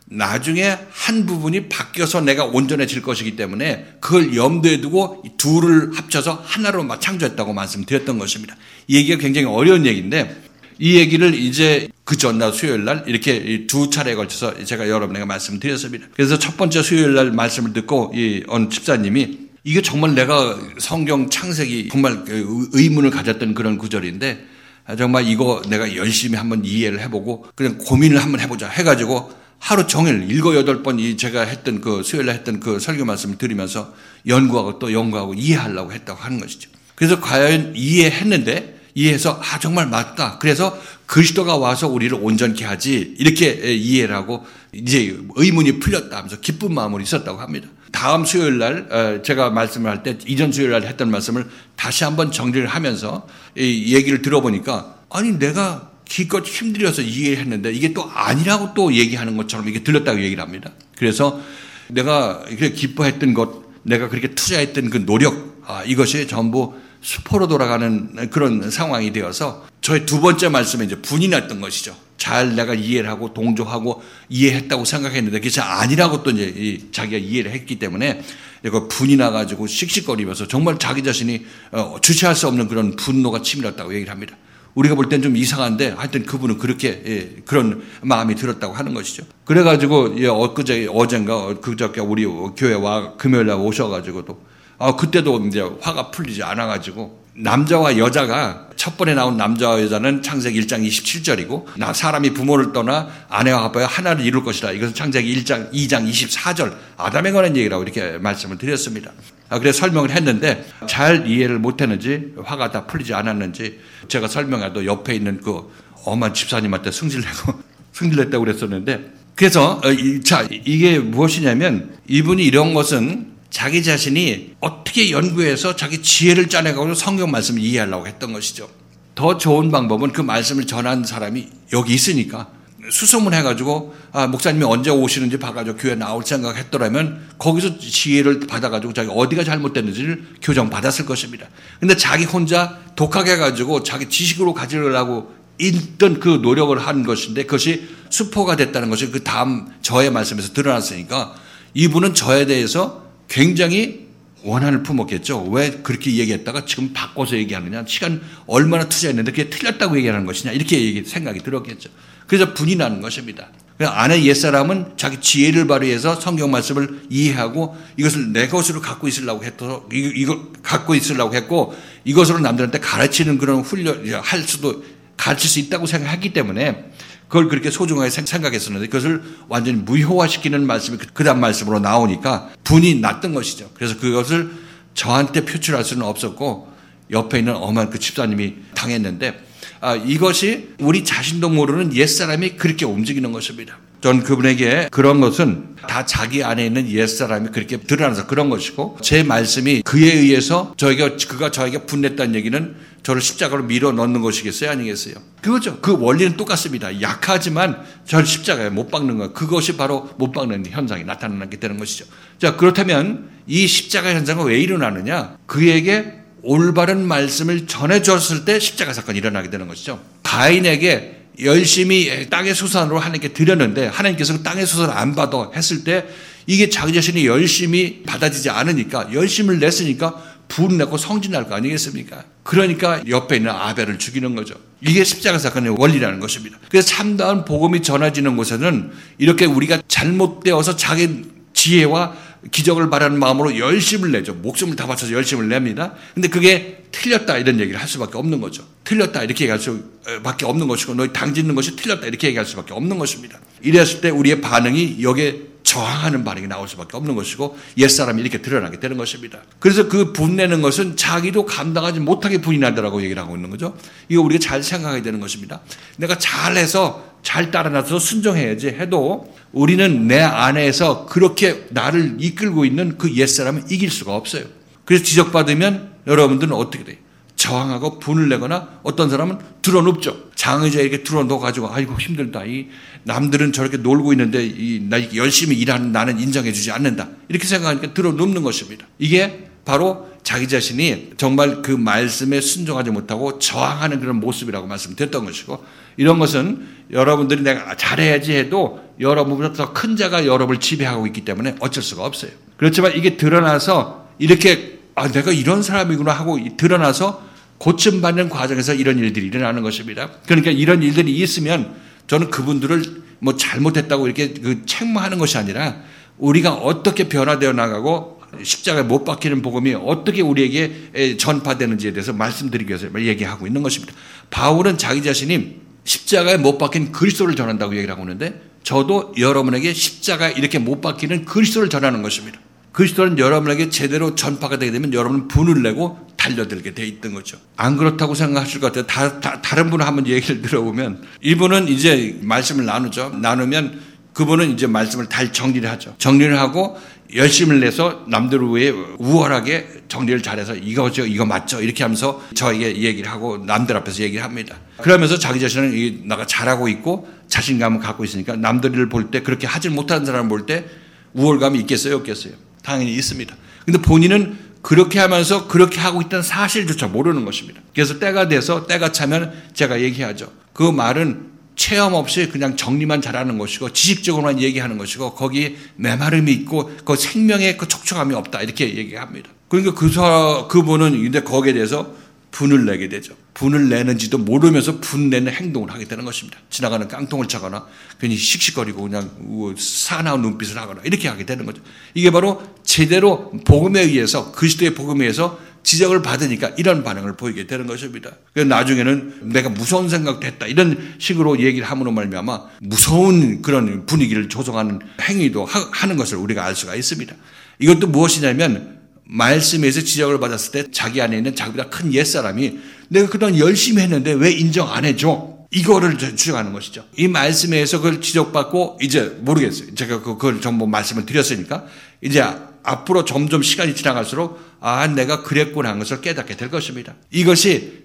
Speaker 1: 나중에 한 부분이 바뀌어서 내가 온전해질 것이기 때문에 그걸 염두에 두고 둘을 합쳐서 하나로 창조했다고 말씀드렸던 것입니다. 이 얘기가 굉장히 어려운 얘기인데 이 얘기를 이제 그 전날 수요일 날 이렇게 두 차례에 걸쳐서 제가 여러분에게 말씀드렸습니다. 그래서 첫 번째 수요일 날 말씀을 듣고 이 어느 집사님이 이게 정말 내가 성경 창세기 정말 의문을 가졌던 그런 구절인데 정말 이거 내가 열심히 한번 이해를 해보고 그냥 고민을 한번 해보자 해가지고 하루 종일 7, 8번 제가 했던 그 수요일날 했던 그 설교 말씀을 들으면서 연구하고 또 연구하고 이해하려고 했다고 하는 것이죠. 그래서 과연 이해해서 정말 맞다. 그래서 그리스도가 와서 우리를 온전케 하지 이렇게 이해를 하고 이제 의문이 풀렸다 하면서 기쁜 마음으로 있었다고 합니다. 다음 수요일날 제가 말씀을 할 때 이전 수요일날 했던 말씀을 다시 한번 정리를 하면서 이 얘기를 들어보니까 아니 내가 기껏 힘들여서 이해했는데 이게 또 아니라고 또 얘기하는 것처럼 이게 들렸다고 얘기를 합니다. 그래서 내가 이렇게 기뻐했던 것 내가 그렇게 투자했던 그 노력, 이것이 전부 수포로 돌아가는 그런 상황이 되어서 저의 두 번째 말씀에 이제 분이 났던 것이죠. 잘 내가 이해를 하고 동조하고 이해했다고 생각했는데 그게 아니라고 또 이제 자기가 이해를 했기 때문에 이거 분이 나가지고 씩씩거리면서 정말 자기 자신이 주체할 수 없는 그런 분노가 치밀었다고 얘기를 합니다. 우리가 볼 땐 좀 이상한데 하여튼 그분은 그렇게 그런 마음이 들었다고 하는 것이죠. 그래가지고 어젠가 그저께 우리 교회 금요일날 오셔가지고 또 그때도 이제 화가 풀리지 않아가지고 남자와 여자가 첫 번에 나온 남자와 여자는 창세기 1장 27절이고 사람이 부모를 떠나 아내와 합하여 하나를 이룰 것이다. 이것은 창세기 2장 24절 아담에 관한 얘기라고 이렇게 말씀을 드렸습니다. 그래서 설명을 했는데 잘 이해를 못했는지 화가 다 풀리지 않았는지 제가 설명해도 옆에 있는 그 엄한 집사님한테 승질냈다고 그랬었는데 그래서 이게 무엇이냐면 이분이 이런 것은 자기 자신이 어떻게 연구해서 자기 지혜를 짜내가지고 성경 말씀을 이해하려고 했던 것이죠. 더 좋은 방법은 그 말씀을 전한 사람이 여기 있으니까 수소문해가지고 목사님이 언제 오시는지 봐가지고 교회 나올 생각했더라면 거기서 지혜를 받아가지고 자기 어디가 잘못됐는지를 교정받았을 것입니다. 근데 자기 혼자 독하게 해가지고 자기 지식으로 가지려고 있던 그 노력을 한 것인데 그것이 수포가 됐다는 것이 그 다음 저의 말씀에서 드러났으니까 이분은 저에 대해서 굉장히 원한을 품었겠죠. 왜 그렇게 얘기했다가 지금 바꿔서 얘기하느냐. 시간 얼마나 투자했는데 그게 틀렸다고 얘기하는 것이냐. 이렇게 생각이 들었겠죠. 그래서 분이 나는 것입니다. 아내 옛사람은 자기 지혜를 발휘해서 성경 말씀을 이해하고 이것을 내 것으로 갖고 있으려고 했고 이것으로 남들한테 가르치는 그런 가르칠 수 있다고 생각했기 때문에 그걸 그렇게 소중하게 생각했었는데 그것을 완전히 무효화시키는 말씀이 그 다음 말씀으로 나오니까 분이 났던 것이죠. 그래서 그것을 저한테 표출할 수는 없었고 옆에 있는 엄한 그 집사님이 당했는데 이것이 우리 자신도 모르는 옛사람이 그렇게 움직이는 것입니다. 전 그분에게 그런 것은 다 자기 안에 있는 옛사람이 그렇게 드러나서 그런 것이고 제 말씀이 그에 의해서 그가 저에게 분냈다는 얘기는 저를 십자가로 밀어 넣는 것이겠어요? 아니겠어요? 그거죠. 그 원리는 똑같습니다. 약하지만 저를 십자가에 못 박는 것. 그것이 바로 못 박는 현상이 나타나게 되는 것이죠. 자, 그렇다면 이 십자가 현상은 왜 일어나느냐? 그에게 올바른 말씀을 전해줬을 때 십자가 사건이 일어나게 되는 것이죠. 가인에게 열심히 땅의 소산으로 하나님께 드렸는데 하나님께서 땅의 소산을 안 받아 했을 때 이게 자기 자신이 열심히 받아들이지 않으니까 열심을 냈으니까 분내고 성진할 거 아니겠습니까? 그러니까 옆에 있는 아벨을 죽이는 거죠. 이게 십자가 사건의 원리라는 것입니다. 그래서 참다운 복음이 전해지는 곳에는 이렇게 우리가 잘못되어서 자기 지혜와 기적을 바라는 마음으로 열심을 내죠. 목숨을 다 바쳐서 열심을 냅니다. 근데 그게 틀렸다 이런 얘기를 할 수밖에 없는 거죠. 틀렸다 이렇게 얘기할 수밖에 없는 것이고 너희 당짓는 것이 틀렸다 이렇게 얘기할 수밖에 없는 것입니다. 이랬을 때 우리의 반응이 여기에 저항하는 반응이 나올 수밖에 없는 것이고 옛사람이 이렇게 드러나게 되는 것입니다. 그래서 그 분내는 것은 자기도 감당하지 못하게 분이 난다라고 얘기를 하고 있는 거죠. 이거 우리가 잘 생각해야 되는 것입니다. 내가 잘해서 잘 따라놔서 순종해야지 해도 우리는 내 안에서 그렇게 나를 이끌고 있는 그 옛사람을 이길 수가 없어요. 그래서 지적받으면 여러분들은 어떻게 돼요? 저항하고 분을 내거나 어떤 사람은 드러눕죠. 장의자에게 드러놓아가지고 아이고 힘들다. 이 남들은 저렇게 놀고 있는데 나 열심히 일하는 나는 인정해주지 않는다. 이렇게 생각하니까 드러눕는 것입니다. 이게 바로 자기 자신이 정말 그 말씀에 순종하지 못하고 저항하는 그런 모습이라고 말씀드렸던 것이고 이런 것은 여러분들이 내가 잘해야지 해도 여러분보다 더 큰 자가 여러분을 지배하고 있기 때문에 어쩔 수가 없어요. 그렇지만 이게 드러나서 이렇게 내가 이런 사람이구나 하고 드러나서 고침받는 과정에서 이런 일들이 일어나는 것입니다. 그러니까 이런 일들이 있으면 저는 그분들을 뭐 잘못했다고 이렇게 책망하는 것이 아니라 우리가 어떻게 변화되어 나가고 십자가에 못 박히는 복음이 어떻게 우리에게 전파되는지에 대해서 말씀드리기 위해서 얘기하고 있는 것입니다. 바울은 자기 자신이 십자가에 못 박힌 그리스도를 전한다고 얘기를 하고 있는데 저도 여러분에게 십자가에 이렇게 못 박히는 그리스도를 전하는 것입니다. 그리스도는 여러분에게 제대로 전파가 되게 되면 여러분은 분을 내고 달려들게 돼 있던 거죠. 안 그렇다고 생각하실 것 같아요. 다른 분을 한번 얘기를 들어보면 이분은 이제 말씀을 나누면 그분은 이제 말씀을 다 정리를 하죠. 정리를 하고 열심을 내서 남들 위해 우월하게 정리를 잘해서 이거 맞죠? 이렇게 하면서 저에게 얘기를 하고 남들 앞에서 얘기를 합니다. 그러면서 자기 자신은 내가 잘하고 있고 자신감을 갖고 있으니까 남들을 볼 때 그렇게 하지 못하는 사람을 볼 때 우월감이 있겠어요? 없겠어요? 당연히 있습니다. 근데 본인은 그렇게 하면서 그렇게 하고 있다는 사실조차 모르는 것입니다. 그래서 때가 돼서 때가 차면 제가 얘기하죠. 그 말은 체험 없이 그냥 정리만 잘하는 것이고 지식적으로만 얘기하는 것이고 거기에 메마름이 있고 그 생명의 그 촉촉함이 없다 이렇게 얘기합니다. 그러니까 그분은 근데 거기에 대해서 분을 내게 되죠. 분을 내는지도 모르면서 분 내는 행동을 하게 되는 것입니다. 지나가는 깡통을 차거나 괜히 씩씩거리고 그냥 사나운 눈빛을 하거나 이렇게 하게 되는 거죠. 이게 바로 제대로 복음에 의해서 그리스도의 복음에 의해서 지적을 받으니까 이런 반응을 보이게 되는 것입니다. 그래서 나중에는 내가 무서운 생각도 했다 이런 식으로 얘기를 함으로 말미암아 무서운 그런 분위기를 조성하는 행위도 하는 것을 우리가 알 수가 있습니다. 이것도 무엇이냐면 말씀에서 지적을 받았을 때 자기 안에 있는 자기보다 큰 옛사람이 내가 그동안 열심히 했는데 왜 인정 안 해줘? 이거를 주장하는 것이죠. 이 말씀에서 그걸 지적받고 이제 모르겠어요. 제가 그걸 전부 말씀을 드렸으니까 이제 앞으로 점점 시간이 지나갈수록 내가 그랬구나 하는 것을 깨닫게 될 것입니다. 이것이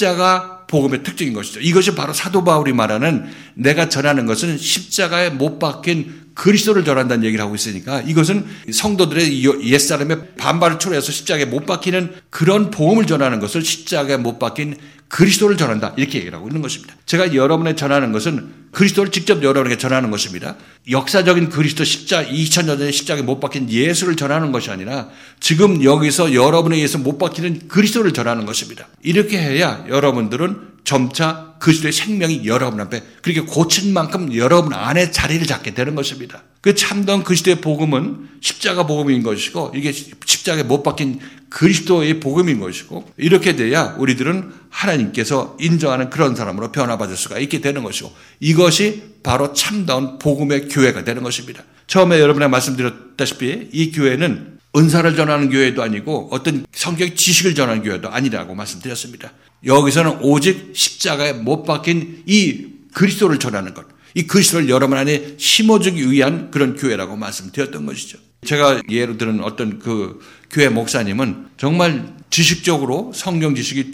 Speaker 1: 십자가 복음의 특징인 것이죠. 이것이 바로 사도 바울이 말하는 내가 전하는 것은 십자가에 못 박힌 그리스도를 전한다는 얘기를 하고 있으니까 이것은 성도들의 옛사람의 반발을 초래해서 십자가에 못 박히는 그런 복음을 전하는 것을 십자가에 못 박힌 그리스도를 전한다 이렇게 얘기를 하고 있는 것입니다. 제가 여러분에 전하는 것은 그리스도를 직접 여러분에게 전하는 것입니다. 역사적인 그리스도 2000년 전에 십자가에 못 박힌 예수를 전하는 것이 아니라 지금 여기서 여러분에 의해서 못 박히는 그리스도를 전하는 것입니다. 이렇게 해야 여러분들은 점차 그리스도의 생명이 여러분 앞에 그렇게 고친 만큼 여러분 안에 자리를 잡게 되는 것입니다. 그 참된 그리스도의 복음은 십자가 복음인 것이고 이게 십자가에 못 박힌 그리스도의 복음인 것이고 이렇게 돼야 우리들은 하나님께서 인정하는 그런 사람으로 변화받을 수가 있게 되는 것이고 이것이 바로 참다운 복음의 교회가 되는 것입니다. 처음에 여러분에게 말씀드렸다시피 이 교회는 은사를 전하는 교회도 아니고 어떤 성경 지식을 전하는 교회도 아니라고 말씀드렸습니다. 여기서는 오직 십자가에 못 박힌 이 그리스도를 전하는 것, 이 그리스도를 여러분 안에 심어주기 위한 그런 교회라고 말씀드렸던 것이죠. 제가 예로 들은 어떤 그 교회 목사님은 정말 지식적으로 성경 지식이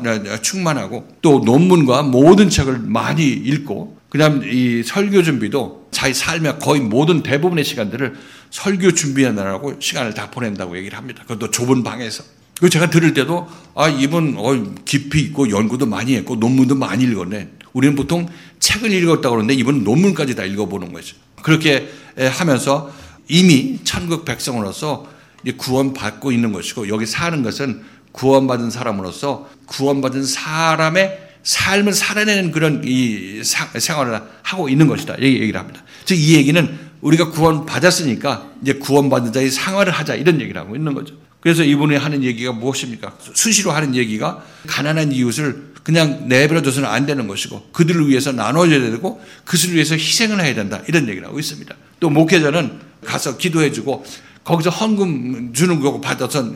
Speaker 1: 충만하고 또 논문과 모든 책을 많이 읽고 그다음 이 설교 준비도 자기 삶의 거의 모든 대부분의 시간들을 설교 준비하느라고 시간을 다 보낸다고 얘기를 합니다. 그것도 좁은 방에서. 그 제가 들을 때도 이분 깊이 있고 연구도 많이 했고 논문도 많이 읽었네. 우리는 보통 책을 읽었다고 그러는데 이분은 논문까지 다 읽어보는 거죠. 그렇게 하면서 이미 천국 백성으로서 구원받고 있는 것이고 여기 사는 것은 구원받은 사람으로서 구원받은 사람의 삶을 살아내는 그런 이 생활을 하고 있는 것이다. 이 얘기를 합니다. 즉 이 얘기는 우리가 구원받았으니까 이제 구원받은 자의 생활을 하자 이런 얘기를 하고 있는 거죠. 그래서 이분이 하는 얘기가 무엇입니까? 수시로 하는 얘기가 가난한 이웃을 그냥 내버려둬서는 안 되는 것이고 그들을 위해서 나눠줘야 되고 그들을 위해서 희생을 해야 된다 이런 얘기를 하고 있습니다. 또 목회자는 가서 기도해주고 거기서 헌금 주는 거 받아서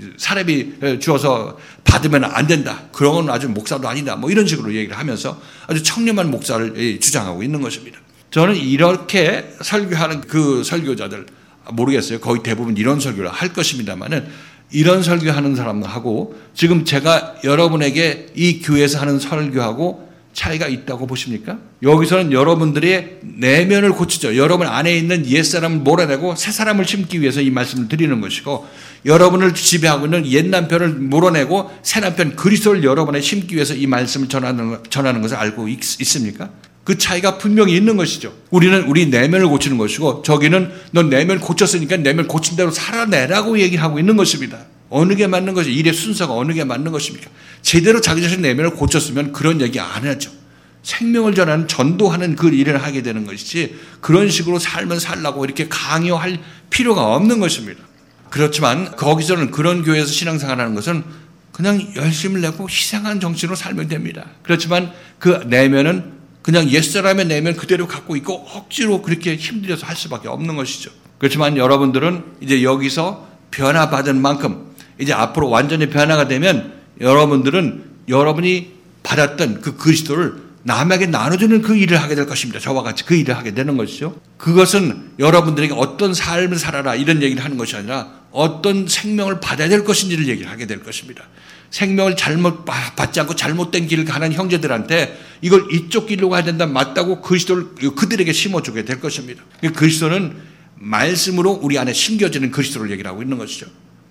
Speaker 1: 사례비 주어서 받으면 안 된다. 그런 건 아주 목사도 아니다. 뭐 이런 식으로 얘기를 하면서 아주 청렴한 목사를 주장하고 있는 것입니다. 저는 이렇게 설교하는 그 설교자들 모르겠어요. 거의 대부분 이런 설교를 할 것입니다만은 이런 설교하는 사람하고 지금 제가 여러분에게 이 교회에서 하는 설교하고 차이가 있다고 보십니까? 여기서는 여러분들의 내면을 고치죠. 여러분 안에 있는 옛사람을 몰아내고 새사람을 심기 위해서 이 말씀을 드리는 것이고 여러분을 지배하고 있는 옛남편을 몰아내고 새남편 그리스도를 여러분에 심기 위해서 이 말씀을 전하는 것을 알고 있습니까? 그 차이가 분명히 있는 것이죠. 우리는 우리 내면을 고치는 것이고 저기는 넌 내면을 고쳤으니까 내면 고친 대로 살아내라고 얘기를 하고 있는 것입니다. 어느 게 맞는 것이 일의 순서가 어느 게 맞는 것입니까? 제대로 자기 자신 내면을 고쳤으면 그런 얘기 안 하죠. 생명을 전하는 전도하는 그 일을 하게 되는 것이지 그런 식으로 삶을 살라고 이렇게 강요할 필요가 없는 것입니다. 그렇지만 거기서는 그런 교회에서 신앙생활하는 것은 그냥 열심을 내고 희생한 정신으로 살면 됩니다. 그렇지만 그 내면은 그냥 옛사람의 내면 그대로 갖고 있고 억지로 그렇게 힘들여서 할 수밖에 없는 것이죠. 그렇지만 여러분들은 이제 여기서 변화받은 만큼 이제 앞으로 완전히 변화가 되면 여러분들은 여러분이 받았던 그 그리스도를 남에게 나눠주는 그 일을 하게 될 것입니다. 저와 같이 그 일을 하게 되는 것이죠. 그것은 여러분들에게 어떤 삶을 살아라 이런 얘기를 하는 것이 아니라 어떤 생명을 받아야 될 것인지를 얘기를 하게 될 것입니다. 생명을 잘못 받지 않고 잘못된 길을 가는 형제들한테 이걸 이쪽 길로 가야 된다 맞다고 그리스도를 그들에게 심어주게 될 것입니다. 그리스도는 말씀으로 우리 안에 심겨지는 그리스도를 얘기를 하고 있는 것이죠.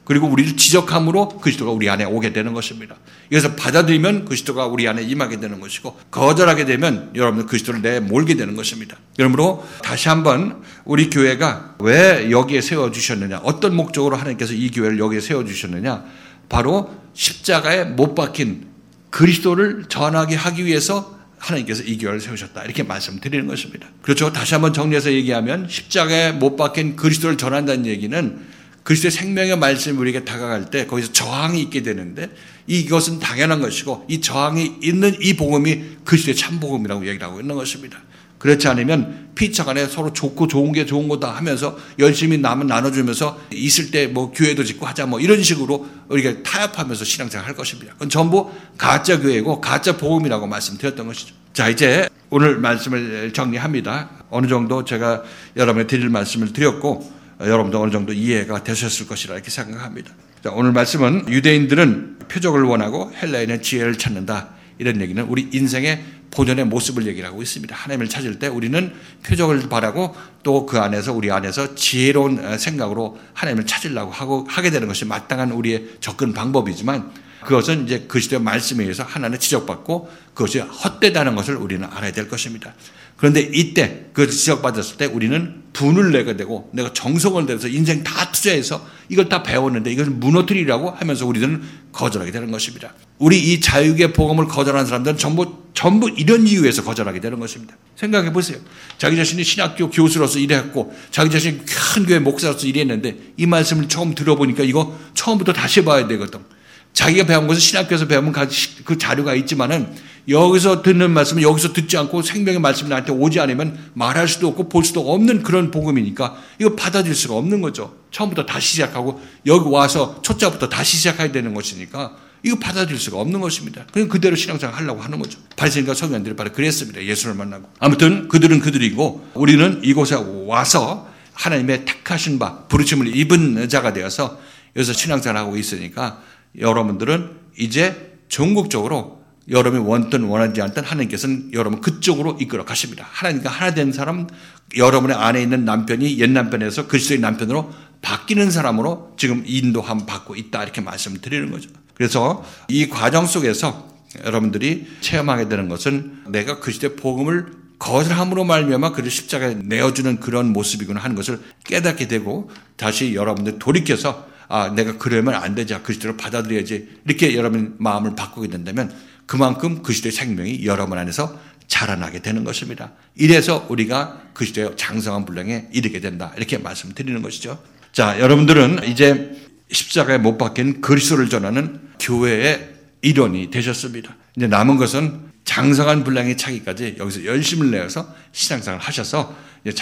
Speaker 1: 그리고 우리를 지적함으로 그리스도가 우리 안에 오게 되는 것입니다. 그래서 받아들이면 그리스도가 우리 안에 임하게 되는 것이고 거절하게 되면 여러분들 그리스도를 내몰게 되는 것입니다. 그러므로 다시 한번 우리 교회가 왜 여기에 세워주셨느냐, 어떤 목적으로 하나님께서 이 교회를 여기에 세워주셨느냐, 바로 십자가에 못 박힌 그리스도를 전하게 하기 위해서 하나님께서 이 교회를 세우셨다, 이렇게 말씀드리는 것입니다. 그렇죠. 다시 한번 정리해서 얘기하면 십자가에 못 박힌 그리스도를 전한다는 얘기는 그리스도의 생명의 말씀이 우리에게 다가갈 때 거기서 저항이 있게 되는데 이것은 당연한 것이고 이 저항이 있는 이 복음이 그리스도의 참 복음이라고 얘기를 하고 있는 것입니다. 그렇지 않으면 피차간에 서로 좋고 좋은 게 좋은 거다 하면서 열심히 남은 나눠주면서 있을 때 뭐 교회도 짓고 하자 뭐 이런 식으로 우리가 타협하면서 신앙생활 할 것입니다. 그건 전부 가짜 교회고 가짜 복음이라고 말씀드렸던 것이죠. 자, 이제 오늘 말씀을 정리합니다. 어느 정도 제가 여러분에 드릴 말씀을 드렸고 여러분도 어느 정도 이해가 되셨을 것이라 이렇게 생각합니다. 자, 오늘 말씀은 유대인들은 표적을 원하고 헬라인은 지혜를 찾는다, 이런 얘기는 우리 인생의 본연의 모습을 얘기를 하고 있습니다. 하나님을 찾을 때 우리는 표적을 바라고 또 그 안에서 우리 안에서 지혜로운 생각으로 하나님을 찾으려고 하게 되는 것이 마땅한 우리의 접근 방법이지만 그것은 이제 그리스도의 말씀에 의해서 하나님을 지적받고 그것이 헛되다는 것을 우리는 알아야 될 것입니다. 그런데 이때 그 지적받았을 때 우리는 분을 내게 되고 내가 정성을 들여서 인생 다 투자해서 이걸 다 배웠는데 이걸 무너뜨리라고 하면서 우리들은 거절하게 되는 것입니다. 우리 이 자유의 복음을 거절하는 사람들은 전부 이런 이유에서 거절하게 되는 것입니다. 생각해 보세요. 자기 자신이 신학교 교수로서 일했고 자기 자신이 큰 교회 목사로서 일했는데 이 말씀을 처음 들어보니까 이거 처음부터 다시 봐야 되거든. 자기가 배운 것은 신학교에서 배우면 그 자료가 있지만은 여기서 듣는 말씀은 여기서 듣지 않고 생명의 말씀이 나한테 오지 않으면 말할 수도 없고 볼 수도 없는 그런 복음이니까 이거 받아들일 수가 없는 거죠. 처음부터 다시 시작하고 여기 와서 초짜부터 다시 시작해야 되는 것이니까 이거 받아들일 수가 없는 것입니다. 그냥 그대로 신앙생활 하려고 하는 거죠. 바리새인과 서기관들이 바로 그랬습니다. 예수를 만나고. 아무튼 그들은 그들이고 우리는 이곳에 와서 하나님의 택하신 바 부르심을 입은 자가 되어서 여기서 신앙생활하고 있으니까 여러분들은 이제 전국적으로 여러분이 원든 원하지 않든 하나님께서는 여러분 그쪽으로 이끌어 가십니다. 하나님과 하나 된 사람, 여러분의 안에 있는 남편이 옛 남편에서 그리스도의 남편으로 바뀌는 사람으로 지금 인도함 받고 있다, 이렇게 말씀드리는 거죠. 그래서 이 과정 속에서 여러분들이 체험하게 되는 것은 내가 그리스도의 복음을 거절함으로 말미암아 그를 십자가에 내어주는 그런 모습이구나 하는 것을 깨닫게 되고 다시 여러분들 돌이켜서 내가 그러면 안 되지, 그리스도를 받아들여야지, 이렇게 여러분 마음을 바꾸게 된다면 그만큼 그리스도의 생명이 여러분 안에서 자라나게 되는 것입니다. 이래서 우리가 그리스도의 장성한 분량에 이르게 된다, 이렇게 말씀드리는 것이죠. 자, 여러분들은 이제 십자가에 못 박힌 그리스도를 전하는 교회의 일원이 되셨습니다. 이제 남은 것은 장성한 분량에 차기까지 여기서 열심을 내어서 신앙생활을 하셔서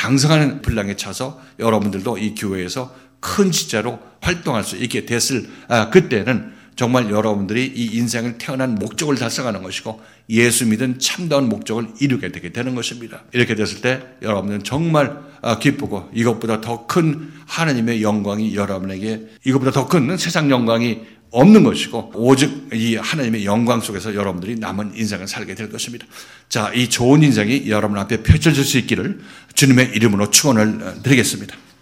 Speaker 1: 장성한 분량에 차서 여러분들도 이 교회에서 큰 지자로 활동할 수 있게 됐을 그때는 정말 여러분들이 이 인생을 태어난 목적을 달성하는 것이고 예수 믿은 참다운 목적을 이루게 되게 되는 것입니다. 이렇게 됐을 때 여러분은 정말 기쁘고 이것보다 더 큰 하나님의 영광이 여러분에게, 이것보다 더 큰 세상 영광이 없는 것이고 오직 이 하나님의 영광 속에서 여러분들이 남은 인생을 살게 될 것입니다. 자, 이 좋은 인생이 여러분 앞에 펼쳐질 수 있기를 주님의 이름으로 축원을 드리겠습니다.